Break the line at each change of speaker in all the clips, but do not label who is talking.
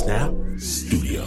Snap Studios.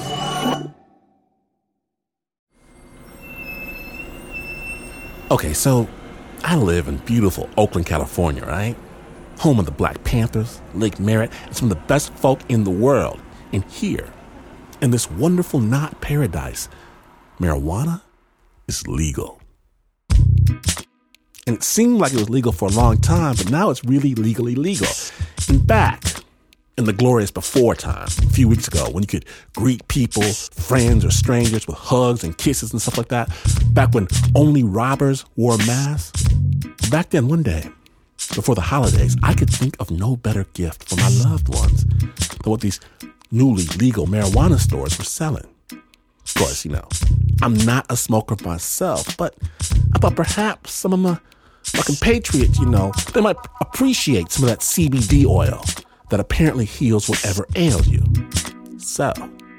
Okay, so I live in beautiful Oakland, California, right? Home of the Black Panthers, Lake Merritt, and some of the best folk in the world. And here, in this wonderful knot paradise, marijuana is legal. And it seemed like it was legal for a long time, but now it's really legally legal. And back in the glorious before time, a few weeks ago, when you could greet people, friends or strangers with hugs and kisses and stuff like that, back when only robbers wore masks, back then one day, before the holidays, I could think of no better gift for my loved ones than what these newly legal marijuana stores were selling. Of course, you know, I'm not a smoker myself, but I thought perhaps some of my compatriots, you know, they might appreciate some of that CBD oil that apparently heals whatever ails you. So,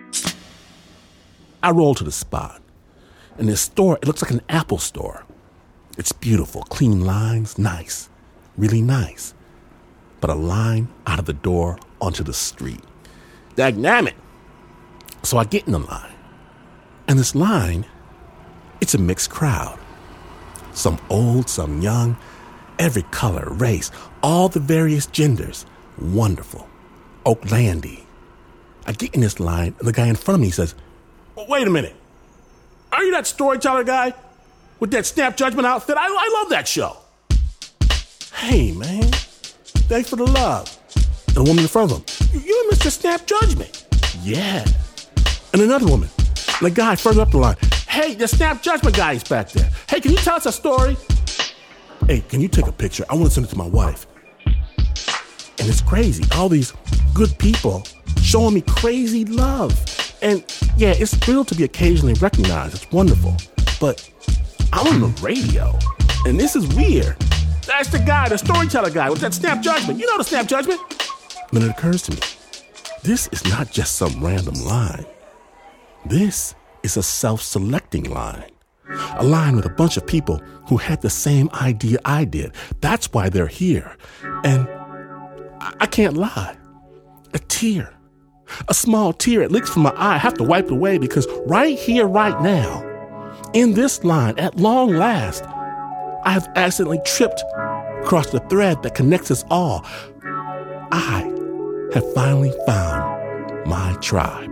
I rolled to the spot. In this store, it looks like an Apple store. It's beautiful, clean lines, nice, really nice. But a line out of the door onto the street. Dagnammit. So I get in the line. And this line, it's a mixed crowd. Some old, some young, every color, race, all the various genders. Wonderful. Oaklandy. I get in this line, and the guy in front of me says, "Well, wait a minute. Are you that storyteller guy with that Snap Judgment outfit? I love that show." "Hey, man. Thanks for the love." And a woman in front of him, "You're Mr. Snap Judgment." "Yeah." And another woman. And the guy further up the line, "Hey, the Snap Judgment guy is back there. Hey, can you tell us a story?" "Hey, can you take a picture? I want to send it to my wife." And it's crazy. All these good people showing me crazy love. And yeah, it's thrilled to be occasionally recognized. It's wonderful. But I'm on the radio, and this is weird. That's the guy, the storyteller guy with that Snap Judgment. You know the Snap Judgment. Then it occurs to me, this is not just some random line. This is a self-selecting line. A line with a bunch of people who had the same idea I did. That's why they're here. And I can't lie. A tear. A small tear. It leaks from my eye. I have to wipe it away because right here, right now, in this line, at long last, I have accidentally tripped across the thread that connects us all. I have finally found my tribe.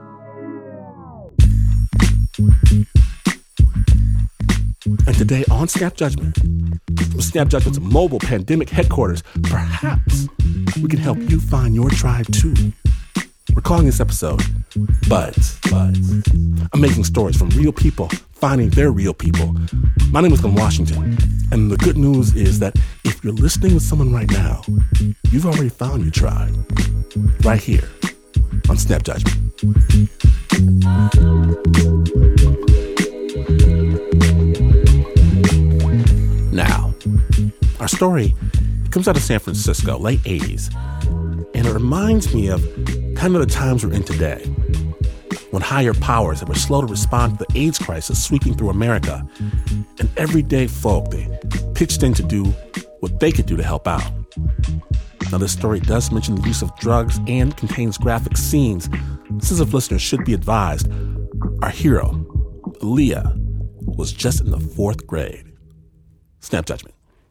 And today on Snap Judgment, from Snap Judgment's mobile pandemic headquarters, perhaps we can help you find your tribe too. We're calling this episode Buds. Amazing stories from real people finding their real people. My name is Glenn Washington, and the good news is that if you're listening with someone right now, you've already found your tribe. Right here on Snap Judgment. Now, our story comes out of San Francisco, late 80s, and it reminds me of kind of the times we're in today, when higher powers that were slow to respond to the AIDS crisis sweeping through America, and everyday folk, they pitched in to do what they could do to help out. Now, this story does mention the use of drugs and contains graphic scenes. Sensitive listeners should be advised. Our hero, Aaliyah, was just in the 4th grade. Snap Judgment.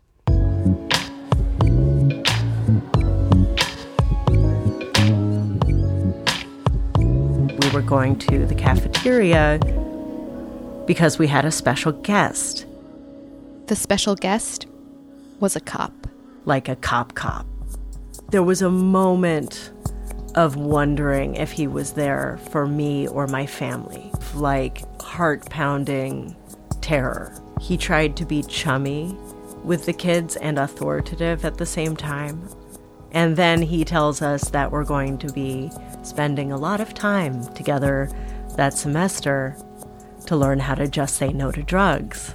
We were going to the cafeteria because we had a special guest.
The special guest was a cop.
Like a cop. There was a moment of wondering if he was there for me or my family. Like heart-pounding terror. He tried to be chummy with the kids and authoritative at the same time. And then he tells us that we're going to be spending a lot of time together that semester to learn how to just say no to drugs.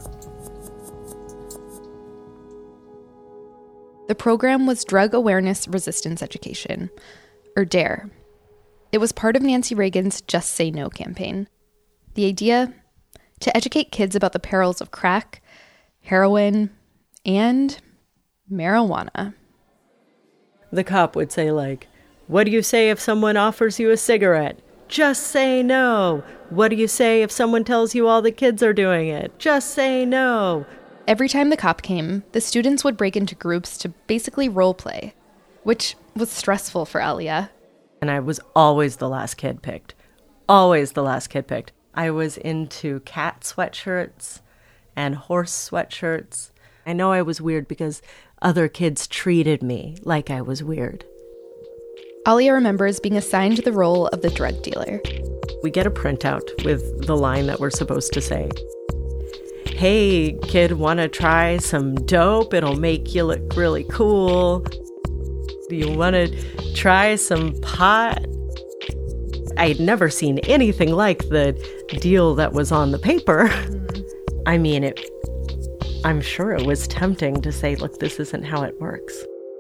The program was Drug Awareness Resistance Education, or DARE. It was part of Nancy Reagan's Just Say No campaign. The idea? To educate kids about the perils of crack, heroin, and marijuana.
The cop would say, like, What do you say if someone offers you a cigarette? Just say no. What do you say if someone tells you all the kids are doing it? Just say no.
Every time the cop came, the students would break into groups to basically role play, which was stressful for Alia.
And I was always the last kid picked. Always the last kid picked. I was into cat sweatshirts and horse sweatshirts. I know I was weird because other kids treated me like I was weird.
Alia remembers being assigned the role of the drug dealer.
We get a printout with the line that we're supposed to say. Hey, kid, want to try some dope? It'll make you look really cool. Do you want to try some pot? I'd never seen anything like the deal that was on the paper. I mean, I'm sure it was tempting to say, look, this isn't how it works.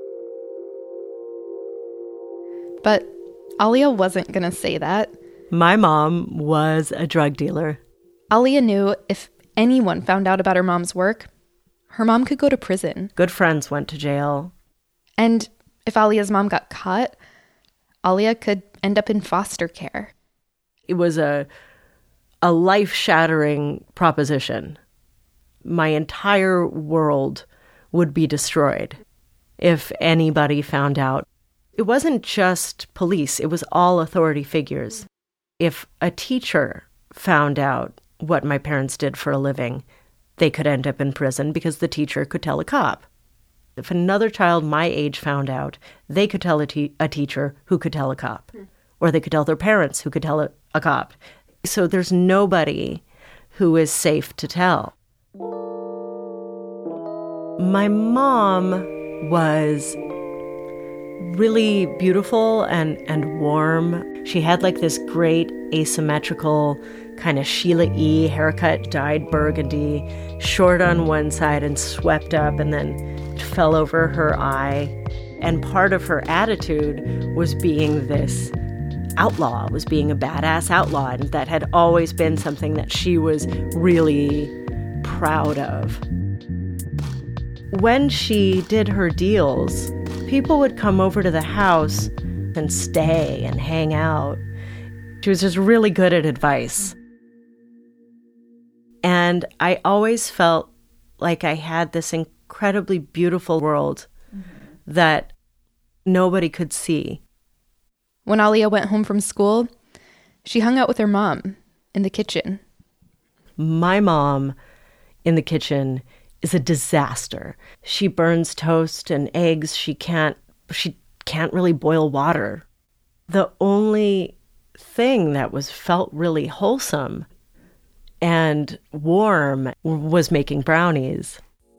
But Alia wasn't going to say that.
My mom was a drug dealer.
Alia knew if anyone found out about her mom's work, her mom could go to prison.
Good friends went to jail.
And if Alia's mom got caught, Alia could end up in foster care.
It was a life-shattering proposition. My entire world would be destroyed if anybody found out. It wasn't just police, it was all authority figures. If a teacher found out what my parents did for a living, they could end up in prison because the teacher could tell a cop. If another child my age found out, they could tell a teacher who could tell a cop. Or they could tell their parents who could tell a cop. So there's nobody who is safe to tell. My mom was really beautiful and warm. She had like this great asymmetrical kind of Sheila E. haircut, dyed burgundy, short on one side and swept up and then fell over her eye. And part of her attitude was being this outlaw, was being a badass outlaw, and that had always been something that she was really proud of. When she did her deals, people would come over to the house and stay and hang out. She was just really good at advice. And I always felt like I had this incredibly beautiful world that nobody could see.
When Alia went home from school, she hung out with her mom in the kitchen.
My mom in the kitchen is a disaster. She burns toast and eggs. She can't really boil water. The only thing that felt really wholesome and warm was making brownies.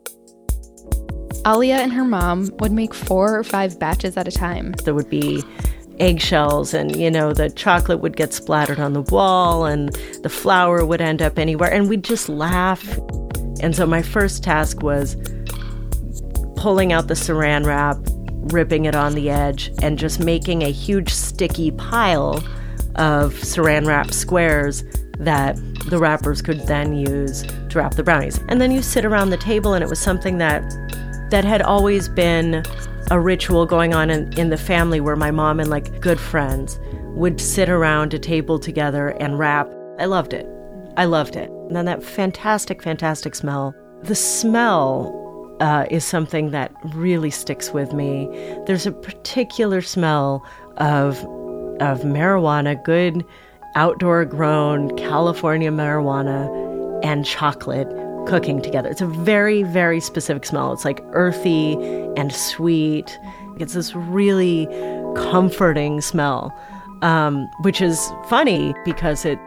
Alia and her mom would make 4 or 5 batches at a time.
There would be eggshells and, the chocolate would get splattered on the wall and the flour would end up anywhere and we'd just laugh. And so my first task was pulling out the saran wrap, ripping it on the edge, and just making a huge sticky pile of saran wrap squares that the wrappers could then use to wrap the brownies. And then you sit around the table, and it was something that had always been a ritual going on in the family where my mom and good friends would sit around a table together and wrap. I loved it. And then that fantastic, fantastic smell. The smell is something that really sticks with me. There's a particular smell of marijuana, good outdoor-grown California marijuana and chocolate cooking together. It's a very, very specific smell. It's like earthy and sweet. It's this really comforting smell, which is funny because it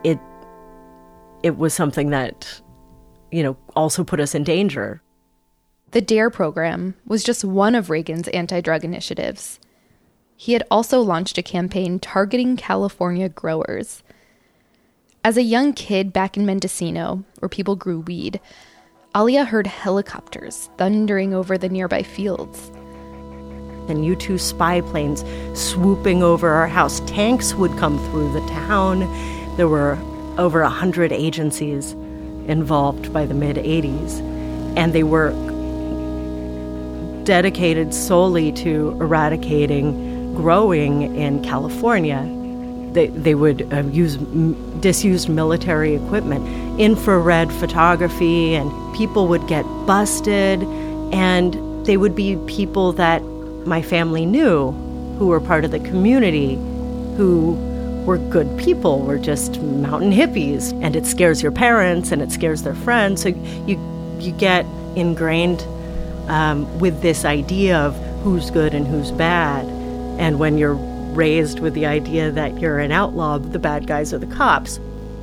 was something that, also put us in danger.
The DARE program was just one of Reagan's anti-drug initiatives. He had also launched a campaign targeting California growers. As a young kid back in Mendocino, where people grew weed, Alia heard helicopters thundering over the nearby fields.
And U-2 spy planes swooping over our house. Tanks would come through the town. There were over 100 agencies involved by the mid-'80s, and they were dedicated solely to eradicating growing in California. They would use disused military equipment, infrared photography, and people would get busted, and they would be people that my family knew, who were part of the community, who were good people, were just mountain hippies. And it scares your parents and it scares their friends. So you get ingrained with this idea of who's good and who's bad. And when you're raised with the idea that you're an outlaw, the bad guys are the cops.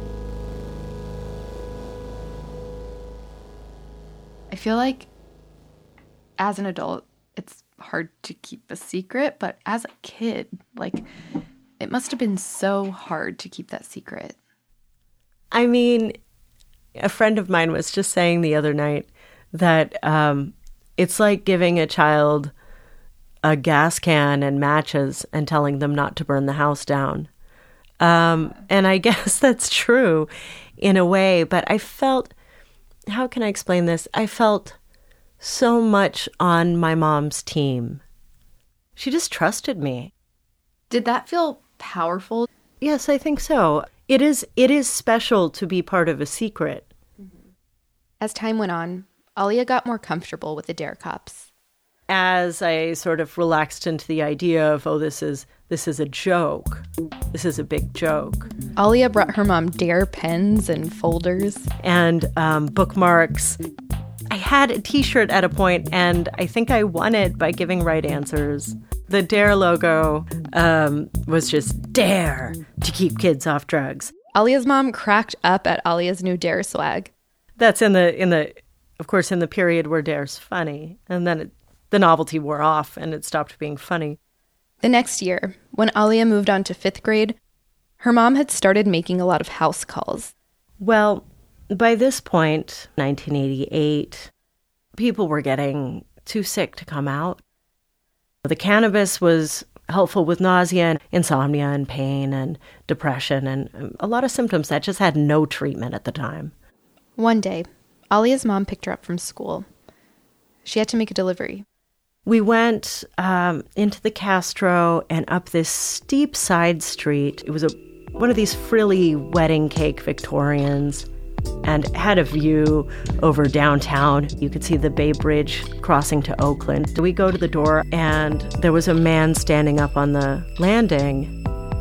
I feel like as an adult, it's hard to keep a secret, but as a kid, like, it must have been so hard to keep that secret.
I mean, a friend of mine was just saying the other night that it's like giving a child a gas can and matches and telling them not to burn the house down. And I guess that's true in a way, but I felt, how can I explain this? I felt so much on my mom's team. She just trusted me.
Did that feel powerful?
Yes, I think so. It is special to be part of a secret.
As time went on, Alia got more comfortable with the Dare cops.
As I sort of relaxed into the idea of, oh, this is a joke. This is a big joke.
Alia brought her mom Dare pens and folders.
And bookmarks. I had a T-shirt at a point, and I think I won it by giving right answers. The Dare logo was just Dare to keep kids off drugs.
Alia's mom cracked up at Alia's new Dare swag.
That's in the period where Dare's funny, and then the novelty wore off and it stopped being funny.
The next year, when Alia moved on to 5th grade, her mom had started making a lot of house calls.
Well, by this point, 1988, people were getting too sick to come out. The cannabis was helpful with nausea and insomnia and pain and depression and a lot of symptoms that just had no treatment at the time.
One day, Alia's mom picked her up from school. She had to make a delivery.
We went into the Castro and up this steep side street. It was one of these frilly wedding cake Victorians and had a view over downtown. You could see the Bay Bridge crossing to Oakland. We go to the door and there was a man standing up on the landing.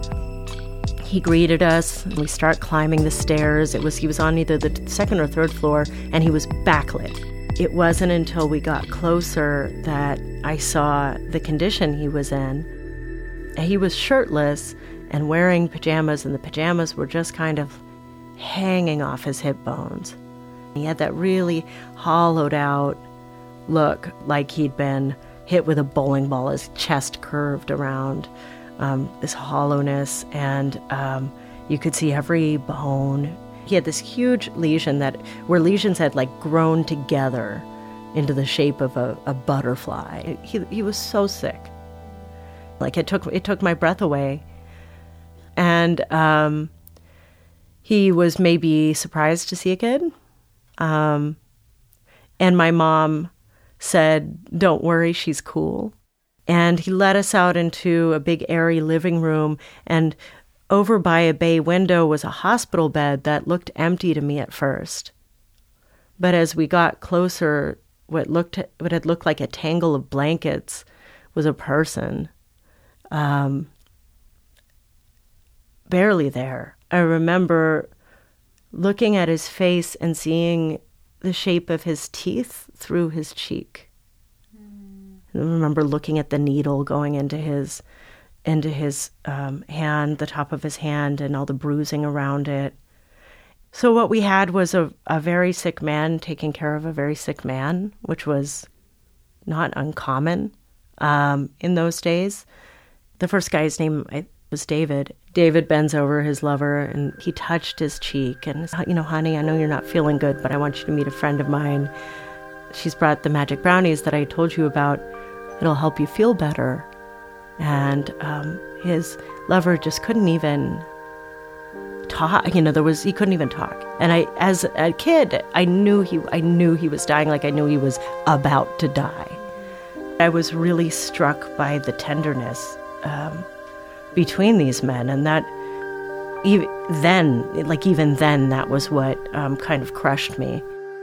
He greeted us and we start climbing the stairs. He was on either the 2nd or 3rd floor and he was backlit. It wasn't until we got closer that I saw the condition he was in. He was shirtless and wearing pajamas, and the pajamas were just kind of hanging off his hip bones. He had that really hollowed out look, like he'd been hit with a bowling ball, his chest curved around, this hollowness, and you could see every bone. He had this huge lesion where lesions had like grown together into the shape of a butterfly. He was so sick. Like it took my breath away. And he was maybe surprised to see a kid. And my mom said, "Don't worry, she's cool." And he led us out into a big airy living room, and over by a bay window was a hospital bed that looked empty to me at first. But as we got closer, what had looked like a tangle of blankets was a person. Barely there. I remember looking at his face and seeing the shape of his teeth through his cheek. I remember looking at the needle going into his hand, the top of his hand, and all the bruising around it. So what we had was a very sick man taking care of a very sick man, which was not uncommon in those days. The first guy's name was David. David bends over his lover, and he touched his cheek and, "Honey, I know you're not feeling good, but I want you to meet a friend of mine. She's brought the magic brownies that I told you about. It'll help you feel better." And his lover just couldn't even talk. He couldn't even talk. And as a kid, I knew he was dying, like I knew he was about to die. I was really struck by the tenderness between these men. And that even then, that was what kind of crushed me.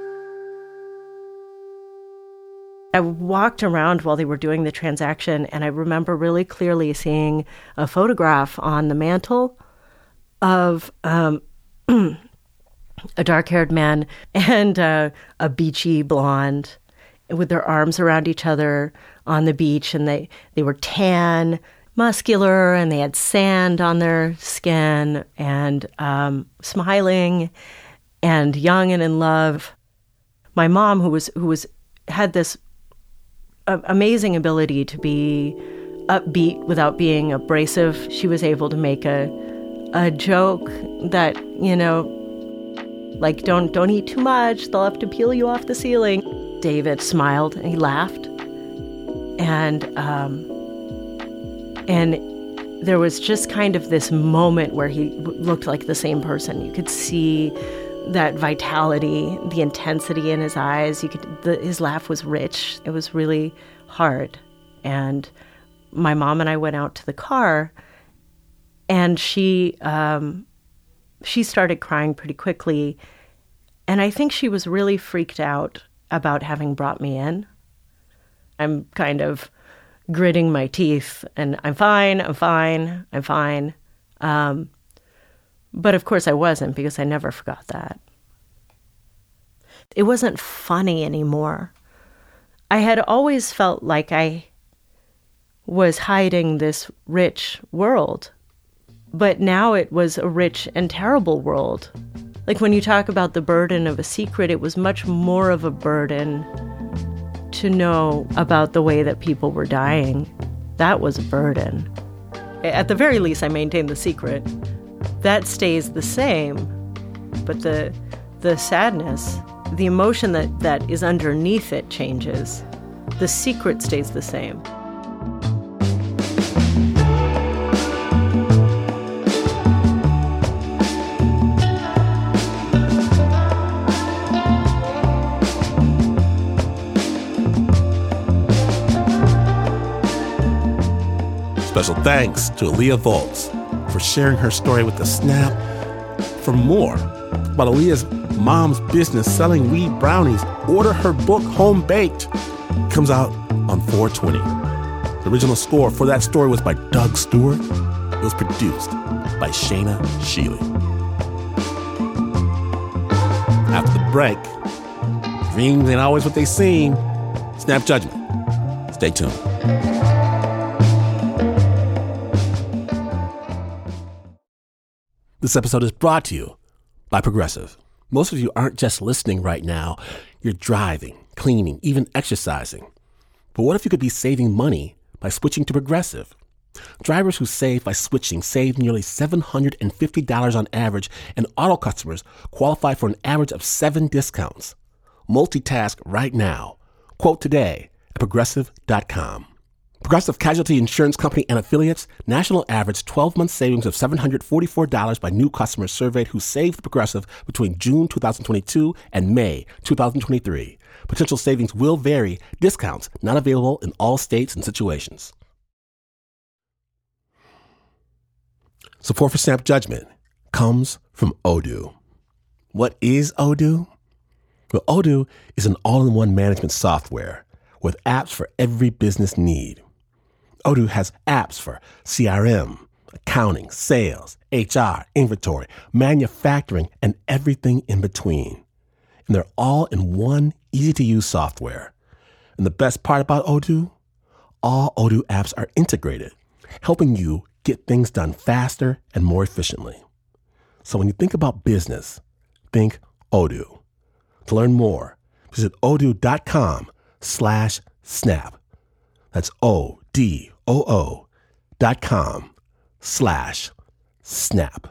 I walked around while they were doing the transaction, and I remember really clearly seeing a photograph on the mantle of a dark-haired man and a beachy blonde with their arms around each other on the beach, and they were tan, muscular, and they had sand on their skin, and smiling and young and in love. My mom, who had this amazing ability to be upbeat without being abrasive, she was able to make a joke that, like, don't eat too much, they'll have to peel you off the ceiling. David smiled and he laughed, and there was just kind of this moment where he looked like the same person. You could see that vitality, the intensity in his eyes. His laugh was rich. It was really hard. And my mom and I went out to the car, and she started crying pretty quickly. And I think she was really freaked out about having brought me in. I'm kind of gritting my teeth, and I'm fine. But of course I wasn't, because I never forgot that. It wasn't funny anymore. I had always felt like I was hiding this rich world, but now it was a rich and terrible world. Like, when you talk about the burden of a secret, it was much more of a burden to know about the way that people were dying. That was a burden. At the very least, I maintained the secret. That stays the same, but the sadness, the emotion that is underneath it changes. The secret stays the same.
Special thanks to Aaliyah Volks for sharing her story with The Snap. For more about Aaliyah's mom's business selling weed brownies, order her book, Home Baked. It comes out on 4/20. The original score for that story was by Doug Stewart. It was produced by Shayna Shealy. After the break, dreams ain't always what they seem. Snap Judgment. Stay tuned. This episode is brought to you by Progressive. Most of you aren't just listening right now. You're driving, cleaning, even exercising. But what if you could be saving money by switching to Progressive? Drivers who save by switching save nearly $750 on average, and auto customers qualify for an average of 7 discounts. Multitask right now. Quote today at Progressive.com. Progressive Casualty Insurance Company and affiliates, national average 12-month savings of $744 by new customers surveyed who saved Progressive between June 2022 and May 2023. Potential savings will vary. Discounts not available in all states and situations. Support for Snap Judgment comes from Odoo. What is Odoo? Well, Odoo is an all-in-one management software with apps for every business need. Odoo has apps for CRM, accounting, sales, HR, inventory, manufacturing, and everything in between. And they're all in one easy-to-use software. And the best part about Odoo? All Odoo apps are integrated, helping you get things done faster and more efficiently. So when you think about business, think Odoo. To learn more, visit odoo.com/snap. That's odoo.com/snap.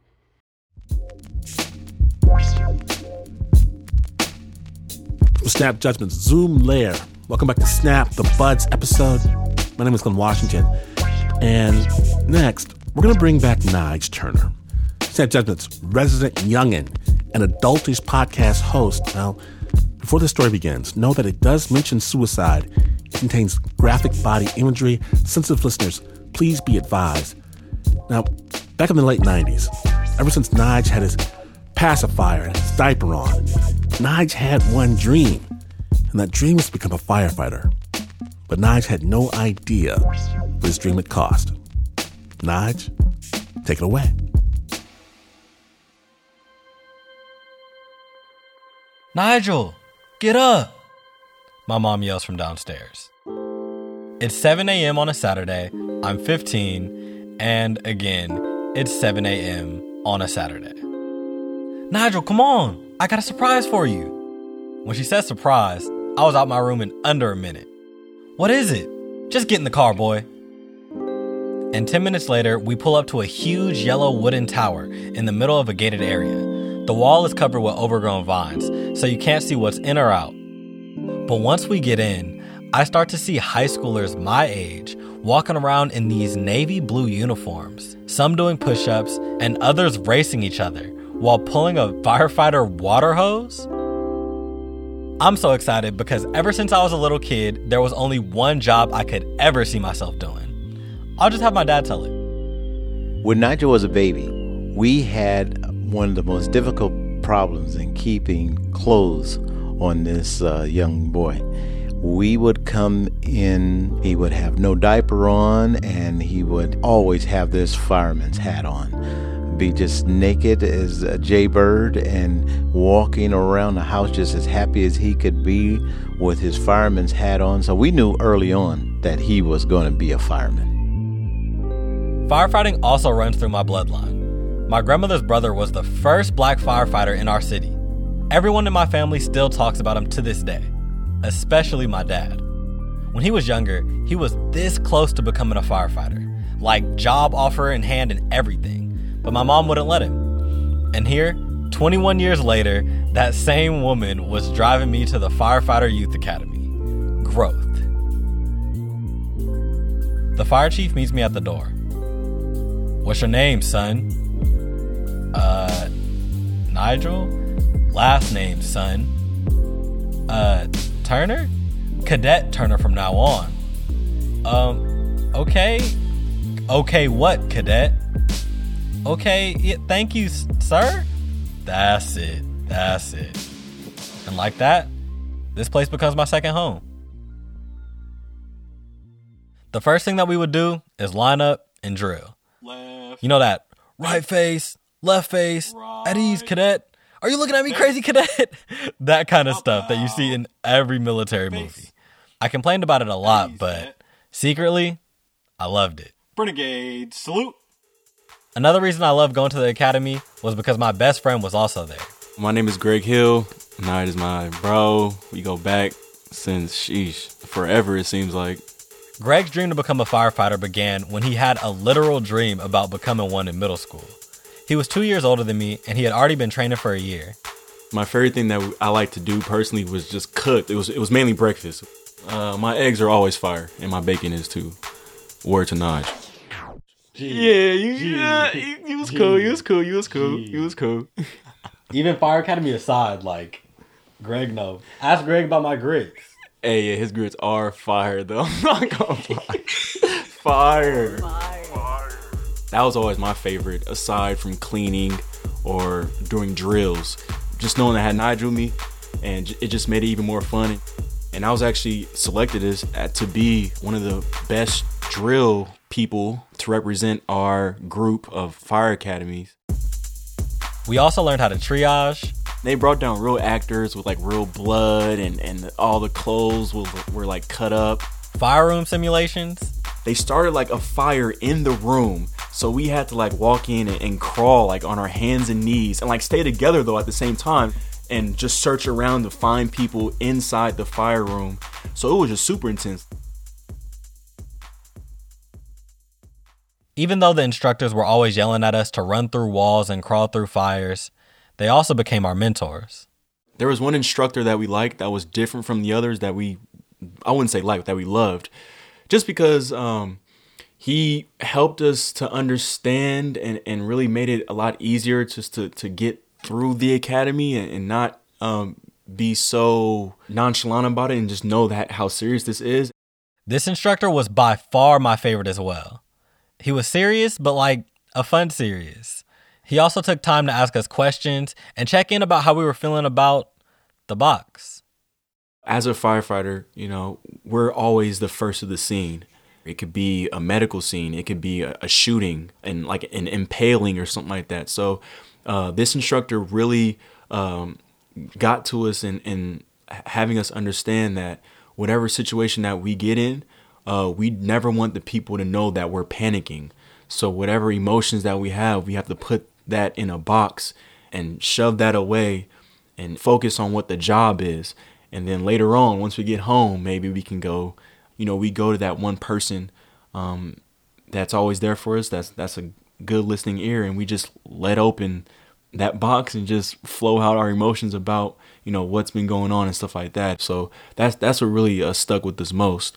Snap Judgment's Zoom Lair. Welcome back to Snap, the Buds episode. My name is Glenn Washington. And next, we're going to bring back Nige Turner, Snap Judgment's resident youngin' and adultish podcast host. Now, before the story begins, know that it does mention suicide. It contains graphic body imagery. Sensitive listeners, please be advised. Now, back in the late 90s, ever since Nige had his pacifier and his diaper on, Nige had one dream, and that dream was to become a firefighter. But Nige had no idea what his dream would cost. Nige, take it away.
Nigel, get up! My mom yells from downstairs. It's 7 a.m. on a Saturday, I'm 15, and again, it's 7 a.m. on a Saturday. Nigel, come on, I got a surprise for you. When she said surprise, I was out my room in under a minute. What is it? Just get in the car, boy. And 10 minutes later, we pull up to a huge yellow wooden tower in the middle of a gated area. The wall is covered with overgrown vines, so you can't see what's in or out. But once we get in, I start to see high schoolers my age walking around in these navy blue uniforms, some doing push-ups and others racing each other while pulling a firefighter water hose. I'm so excited because ever since I was a little kid, there was only one job I could ever see myself doing. I'll just have my dad tell it.
When Nigel was a baby, we had one of the most difficult problems in keeping clothes on this young boy. We would come in, he would have no diaper on, and he would always have this fireman's hat on. Be just naked as a jaybird and walking around the house just as happy as he could be with his fireman's hat on. So we knew early on that he was going to be a fireman.
Firefighting also runs through my bloodline. My grandmother's brother was the first black firefighter in our city. Everyone in my family still talks about him to this day, especially my dad. When he was younger, he was this close to becoming a firefighter, like job offer in hand and everything, but my mom wouldn't let him. And here, 21 years later, that same woman was driving me to the Firefighter Youth Academy. Growth. The fire chief meets me at the door. What's your name, son? Nigel? Last name, son. Turner? Cadet Turner from now on. Okay. Okay, what, cadet? Okay, yeah, thank you, sir. That's it. And like that, this place becomes my second home. The first thing that we would do is line up and drill. Left. You know that right face, left face, right. At ease, cadet. Are you looking at me crazy, cadet? That kind of stuff that you see in every military movie. I complained about it a lot, but secretly, I loved it.
Renegade, salute.
Another reason I loved going to the academy was because my best friend was also there.
My name is Greg Hill. Knight is my bro. We go back since, forever it seems like.
Greg's dream to become a firefighter began when he had a literal dream about becoming one in middle school. He was 2 years older than me, and he had already been training for a year.
My favorite thing that I like to do personally was just cook. It was mainly breakfast. My eggs are always fire, and my bacon is too. Word to Nige.
You was cool. Even Fire Academy aside, like, Greg knows. Ask Greg about my grits.
Hey, yeah, his grits are fire, though. I'm not gonna lie. Fire. That was always my favorite, aside from cleaning or doing drills. Just knowing I had Nigel with me, and it just made it even more fun. And I was actually selected to be one of the best drill people to represent our group of fire academies.
We also learned how to triage.
They brought down real actors with like real blood and all the clothes were like cut up.
Fire room simulations.
They started like a fire in the room. So we had to like walk in and crawl like on our hands and knees and like stay together though at the same time and just search around to find people inside the fire room. So it was just super intense.
Even though the instructors were always yelling at us to run through walls and crawl through fires, they also became our mentors.
There was one instructor that we liked that was different from the others that I wouldn't say liked, that we loved. Just because he helped us to understand and really made it a lot easier just to get through the academy and not be so nonchalant about it and just know that how serious this is.
This instructor was by far my favorite as well. He was serious, but like a fun serious. He also took time to ask us questions and check in about how we were feeling about the box.
As a firefighter, we're always the first of the scene. It could be a medical scene. It could be a shooting and like an impaling or something like that. So this instructor really got to us in having us understand that whatever situation that we get in, we never want the people to know that we're panicking. So whatever emotions that we have to put that in a box and shove that away and focus on what the job is. And then later on, once we get home, maybe we can go, we go to that one person that's always there for us. That's a good listening ear. And we just let open that box and just flow out our emotions about, what's been going on and stuff like that. So that's what really stuck with us most,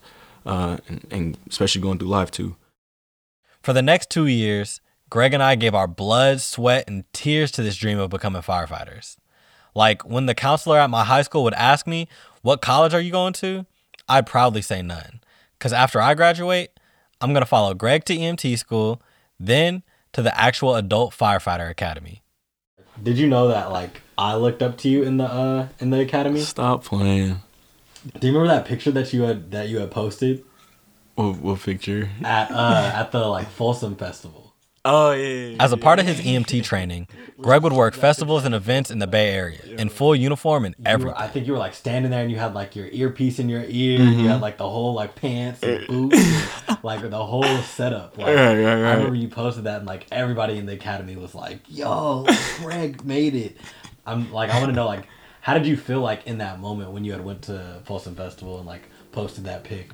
and especially going through life too.
For the next 2 years, Greg and I gave our blood, sweat, and tears to this dream of becoming firefighters. Like when the counselor at my high school would ask me, "What college are you going to?" I'd proudly say none. Because after I graduate, I'm going to follow Greg to EMT school, then to the actual adult firefighter academy. Did you know that like I looked up to you in the academy?
Stop playing.
Do you remember that picture that you had posted?
What picture?
At the like Folsom Festival.
Oh, yeah.
As a part of his EMT training, Greg would work festivals and events in the Bay Area in full uniform and everything.
I think you were like standing there and you had like your earpiece in your ear. Mm-hmm. You had like the whole like pants and boots, and, like the whole setup. Like, right. I remember you posted that and like everybody in the academy was like, "Yo, Greg made it." I'm like, I want to know like, how did you feel like in that moment when you had went to Folsom Festival and like posted that pic?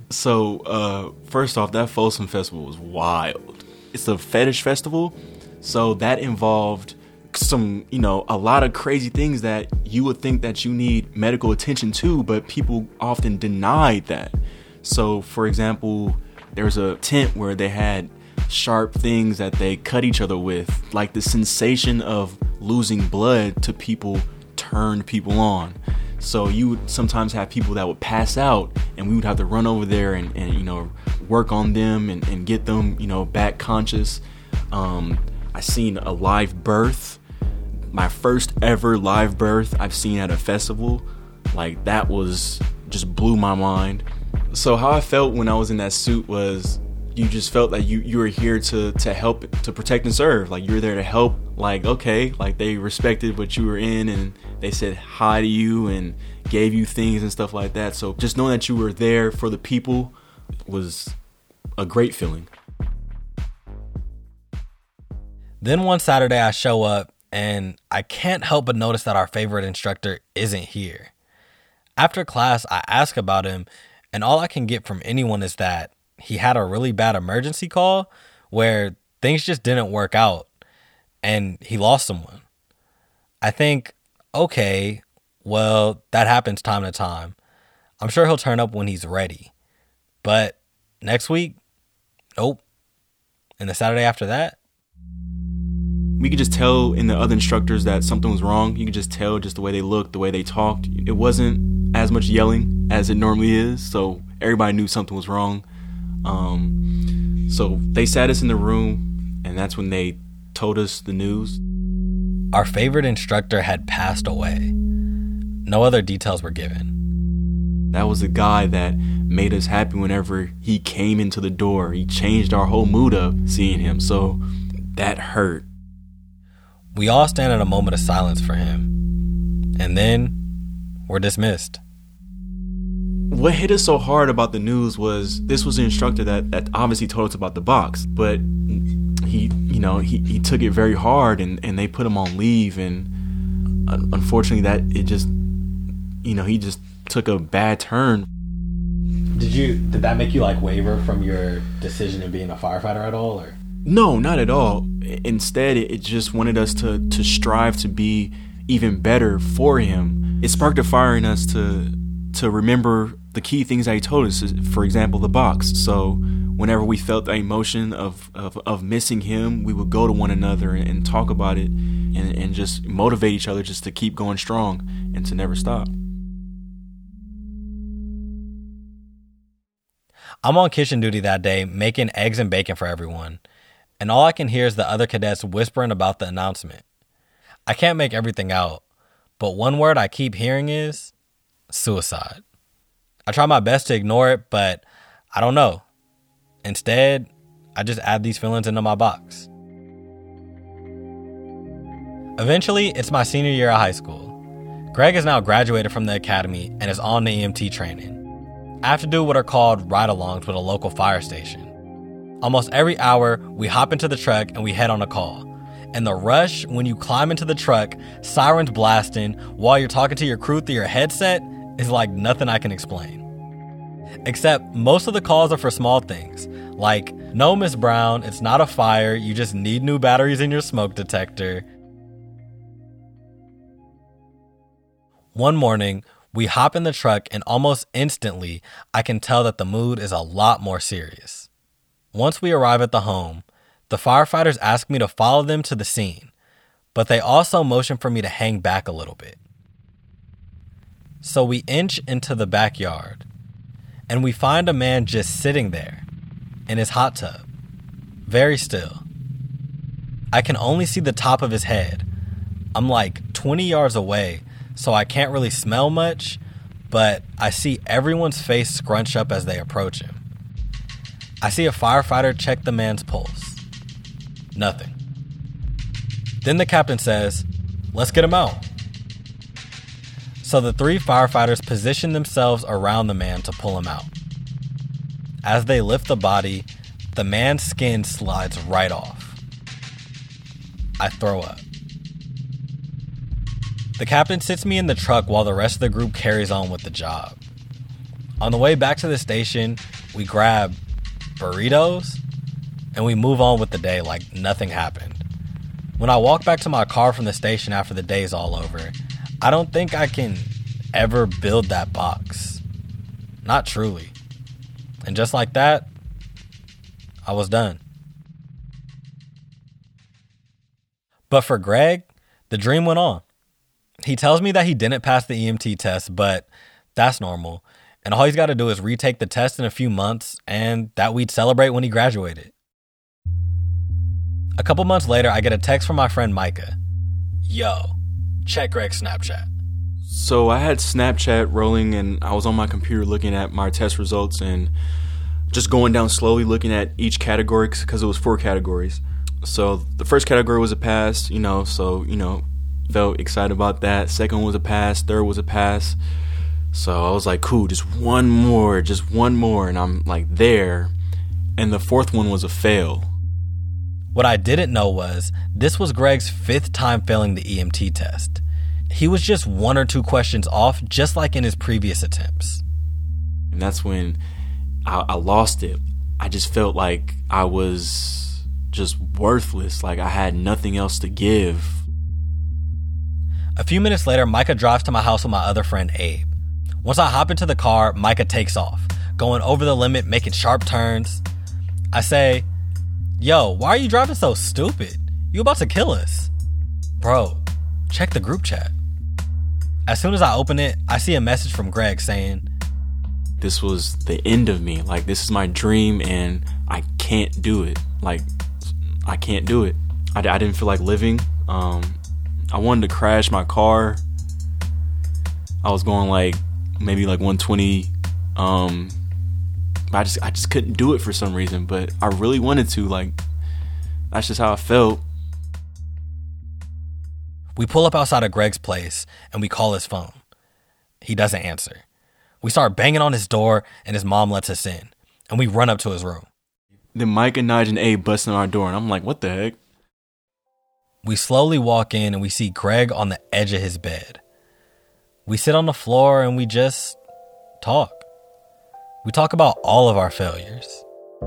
So first off, that Folsom Festival was wild. It's a fetish festival, so that involved some, a lot of crazy things that you would think that you need medical attention to, but people often denied that. So, for example, there was a tent where they had sharp things that they cut each other with. Like the sensation of losing blood to people turned people on. So you would sometimes have people that would pass out and we would have to run over there and work on them and get them, back conscious. I seen a live birth, my first ever live birth I've seen at a festival. Like that was just blew my mind. So how I felt when I was in that suit was you just felt like you were here to help, to protect and serve. Like you were there to help. Like, okay, like they respected what you were in and they said hi to you and gave you things and stuff like that. So just knowing that you were there for the people was a great feeling.
Then one Saturday I show up and I can't help but notice that our favorite instructor isn't here. After class, I ask about him and all I can get from anyone is that he had a really bad emergency call where things just didn't work out and he lost someone. I think, okay, well, that happens time to time. I'm sure he'll turn up when he's ready. But next week, nope. And the Saturday after that?
We could just tell in the other instructors that something was wrong. You could just tell just the way they looked, the way they talked. It wasn't as much yelling as it normally is, so everybody knew something was wrong. So they sat us in the room, and that's when they told us the news.
Our favorite instructor had passed away. No other details were given.
That was the guy that made us happy whenever he came into the door. He changed our whole mood up seeing him, so that hurt.
We all stand at a moment of silence for him, and then we're dismissed.
What hit us so hard about the news was this was an instructor that obviously told us about the box, but he took it very hard and they put him on leave, and unfortunately he just took a bad turn.
Did that make you like waver from your decision of being a firefighter at all, or?
No, not at all. Instead, it just wanted us to strive to be even better for him. It sparked a fire in us to remember the key things that he told us, for example, the box. So whenever we felt the emotion of missing him, we would go to one another and talk about it and just motivate each other just to keep going strong and to never stop.
I'm on kitchen duty that day making eggs and bacon for everyone. and all I can hear is the other cadets whispering about the announcement. I can't make everything out, but one word I keep hearing is suicide. I try my best to ignore it, but I don't know. Instead, I just add these feelings into my box. Eventually, it's my senior year of high school. Greg has now graduated from the academy and is on the EMT training. I have to do what are called ride-alongs with a local fire station. Almost every hour, we hop into the truck and we head on a call. And the rush when you climb into the truck, sirens blasting, while you're talking to your crew through your headset, is like nothing I can explain. Except most of the calls are for small things, like, no, Miss Brown, it's not a fire, you just need new batteries in your smoke detector. One morning, we hop in the truck and almost instantly, I can tell that the mood is a lot more serious. Once we arrive at the home, the firefighters ask me to follow them to the scene, but they also motion for me to hang back a little bit. So we inch into the backyard, and we find a man just sitting there in his hot tub, very still. I can only see the top of his head. I'm like 20 yards away, so I can't really smell much, but I see everyone's face scrunch up as they approach him. I see a firefighter check the man's pulse. Nothing. Then the captain says, "Let's get him out." So the 3 firefighters position themselves around the man to pull him out. As they lift the body, the man's skin slides right off. I throw up. The captain sits me in the truck while the rest of the group carries on with the job. On the way back to the station, we grab burritos and we move on with the day like nothing happened. When I walk back to my car from the station after the day's all over, I don't think I can ever build that box. Not truly. And just like that, I was done. But for Greg, the dream went on. He tells me that he didn't pass the EMT test, but that's normal. And all he's got to do is retake the test in a few months, and that we'd celebrate when he graduated. A couple months later, I get a text from my friend Micah. "Yo, check Greg's Snapchat."
So I had Snapchat rolling and I was on my computer looking at my test results and just going down slowly looking at each category because it was 4 categories. So the first category was a pass, felt excited about that. Second one was a pass. Third was a pass. So I was like, cool, just one more. And I'm like there. And the 4th one was a fail.
What I didn't know was this was Greg's 5th time failing the EMT test. He was just 1 or 2 questions off, just like in his previous attempts.
And that's when I lost it. I just felt like I was just worthless, like I had nothing else to give.
A few minutes later, Micah drives to my house with my other friend, Abe. Once I hop into the car, Micah takes off, going over the limit, making sharp turns. I say, "Yo, why are you driving so stupid? You about to kill us." "Bro, check the group chat." As soon as I open it, I see a message from Greg saying,
"This was the end of me. Like, this is my dream and I can't do it. Like, I can't do it. I didn't feel like living. I wanted to crash my car. I was going like maybe like 120. I just couldn't do it for some reason, but I really wanted to. Like, that's just how I felt."
We pull up outside of Greg's place and we call his phone. He doesn't answer. We start banging on his door and his mom lets us in, and we run up to his room.
Then Mike and Nige and Abe busting on our door, and I'm like, what the heck?
We slowly walk in and we see Greg on the edge of his bed. We sit on the floor and we just talk. We talk about all of our failures.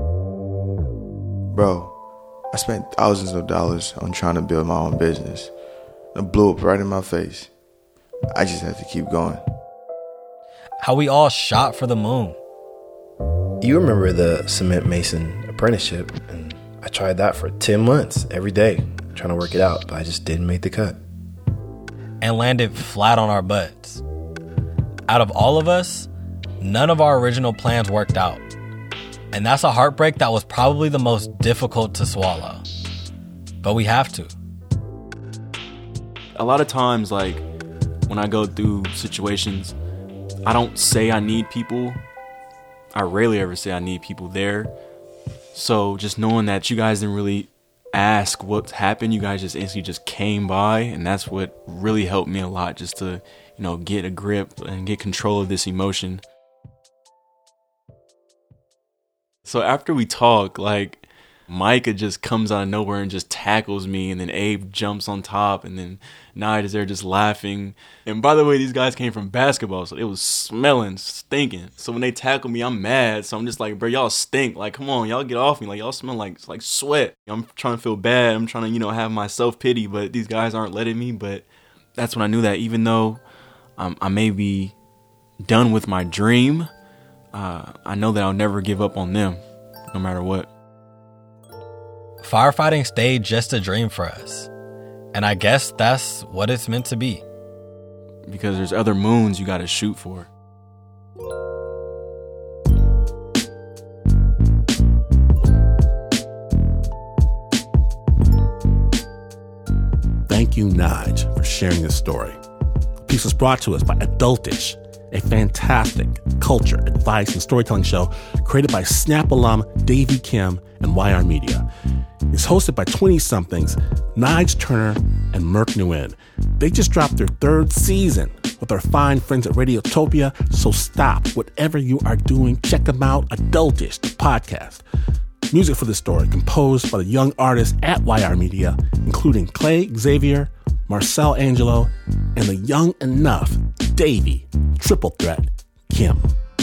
Bro, I spent thousands of dollars on trying to build my own business. It blew up right in my face. I just have to keep going.
How we all shot for the moon.
You remember the cement mason apprenticeship, and I tried that for 10 months every day, trying to work it out, but I just didn't make the cut.
And landed flat on our butts. Out of all of us, none of our original plans worked out. And that's a heartbreak that was probably the most difficult to swallow. But we have to.
A lot of times, like, when I go through situations, I don't say I need people. I rarely ever say I need people there. So just knowing that you guys didn't really ask what happened, you guys just instantly just came by, and that's what really helped me a lot, just to, you know, get a grip and get control of this emotion. So after we talk, like, Micah just comes out of nowhere and just tackles me, and then Abe jumps on top, and then Nige is there just laughing. And by the way, these guys came from basketball, so it was smelling, stinking. So when they tackle me, I'm mad. So I'm just like, bro, y'all stink. Like, come on, y'all get off me. Like, y'all smell like sweat. I'm trying to feel bad. I'm trying to, you know, have my self-pity, but these guys aren't letting me. But that's when I knew that even though I may be done with my dream, I know that I'll never give up on them, no matter what.
Firefighting stayed just a dream for us. And I guess that's what it's meant to be.
Because there's other moons you gotta shoot for.
Thank you, Nige, for sharing this story. The piece was brought to us by Adultish, a fantastic culture, advice, and storytelling show created by Snap alum Davey Kim and YR Media. It's hosted by 20-somethings Nige Turner and Merk Nguyen. They just dropped their 3rd season with our fine friends at Radiotopia, so stop whatever you are doing. Check them out, Adultish, the podcast. Music for this story composed by the young artists at YR Media, including Clay Xavier, Marcel Angelo, and the young enough Davey, Triple Threat, Kim.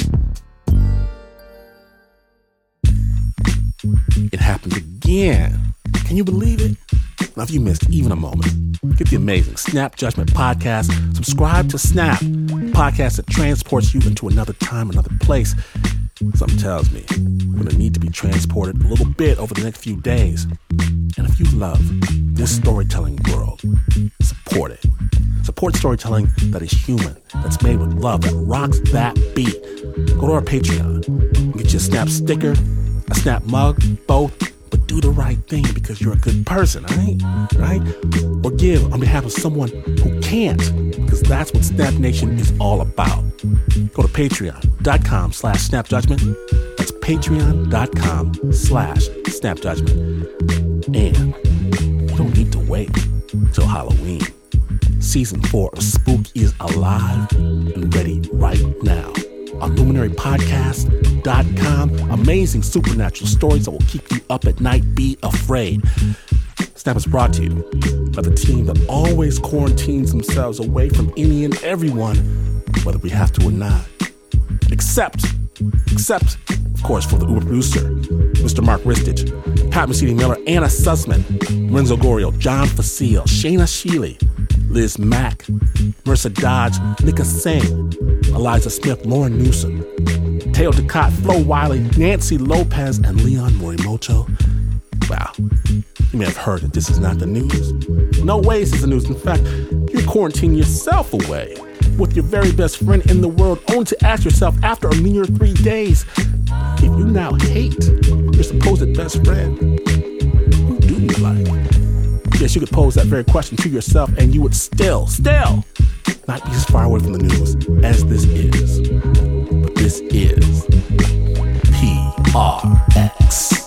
It happened again. Can you believe it? Now, if you missed even a moment, get the amazing Snap Judgment podcast. Subscribe to Snap, a podcast that transports you into another time, another place. Something tells me I'm going to need to be transported a little bit over the next few days. And if you love this storytelling world, support it. Support storytelling that is human, that's made with love, that rocks that beat. Go to our Patreon and get you a Snap sticker, a Snap mug, both. But do the right thing because you're a good person, right? Or give on behalf of someone who can't, because that's what Snap Nation is all about. Go to patreon.com/snapjudgment. That's patreon.com/snapjudgment. And you don't need to wait till Halloween. Season 4 of Spook is alive and ready right now on luminarypodcast.com. Amazing supernatural stories that will keep you up at night. Be afraid. Snap is brought to you by the team that always quarantines themselves away from any and everyone, whether we have to or not. Except, of course, for the Uber producer, Mr. Mark Ristich, Pat Mesiti-Miller, Anna Sussman, Renzo Gorio, John Facile, Shayna Shealy, Liz Mack, Mercer Dodge, Nika Singh, Eliza Smith, Lauren Newsom, Teo Ducott, Flo Wiley, Nancy Lopez, and Leon Morimoto. Wow, you may have heard that this is not the news. No way is this the news. In fact, you're quarantining yourself away with your very best friend in the world, only to ask yourself after a mere 3 days, if you now hate your supposed best friend, who do you like? Yes, you could pose that very question to yourself and you would still not be as far away from the news as this is. But this is PRX.